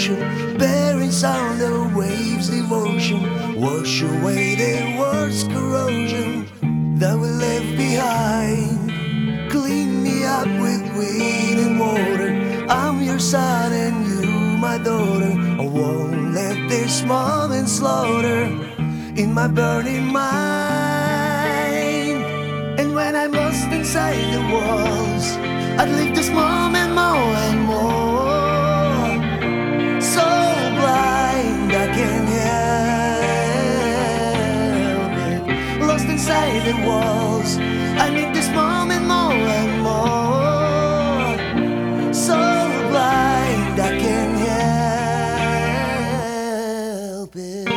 ocean, bearing sound of waves, devotion. Wash away the worst corrosion that we left behind. Clean me up with wind and water. I'm your son and you my daughter. I won't let this moment slaughter in my burning mind. And when I'm lost inside the walls, I'd live this moment more and more. So blind I can't help it. Lost inside the walls, I need this moment more and more. So blind I can't help it.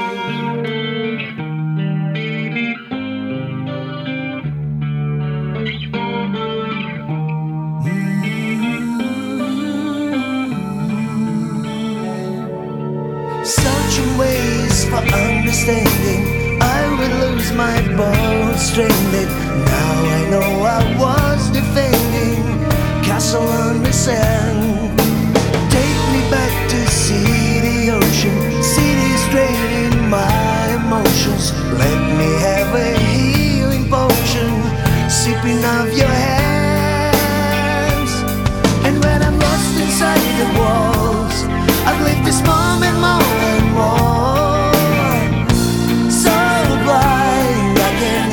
Searching ways for understanding, I will lose my bones stranded. Now I know I was defending castle on the sand. Take me back to see the ocean, cities draining my emotions. Let me have a healing potion, sipping of your hands. And when I'm lost inside the walls, I've lived this moment more and more. So blind I can't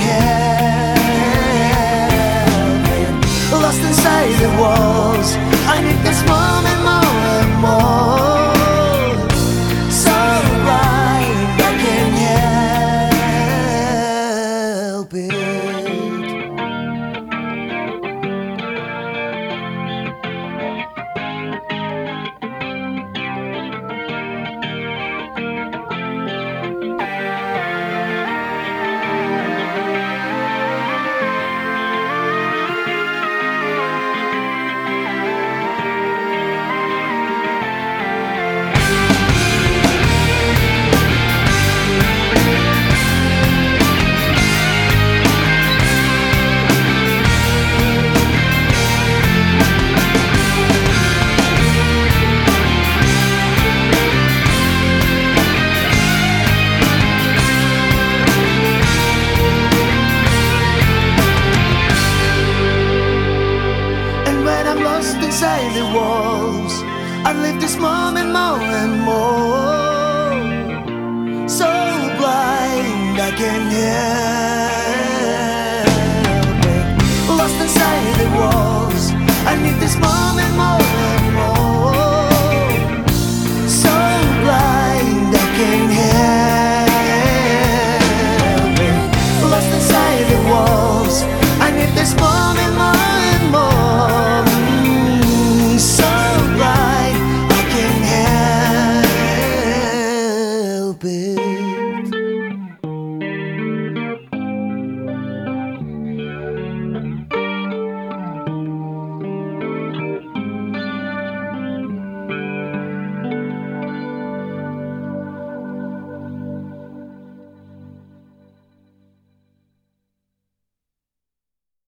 help it. Lost inside the walls, I need this moment more and more. So blind I can't help it. Inside the walls, I live this moment more and more. So blind I can't help it. Lost inside the walls, I need this moment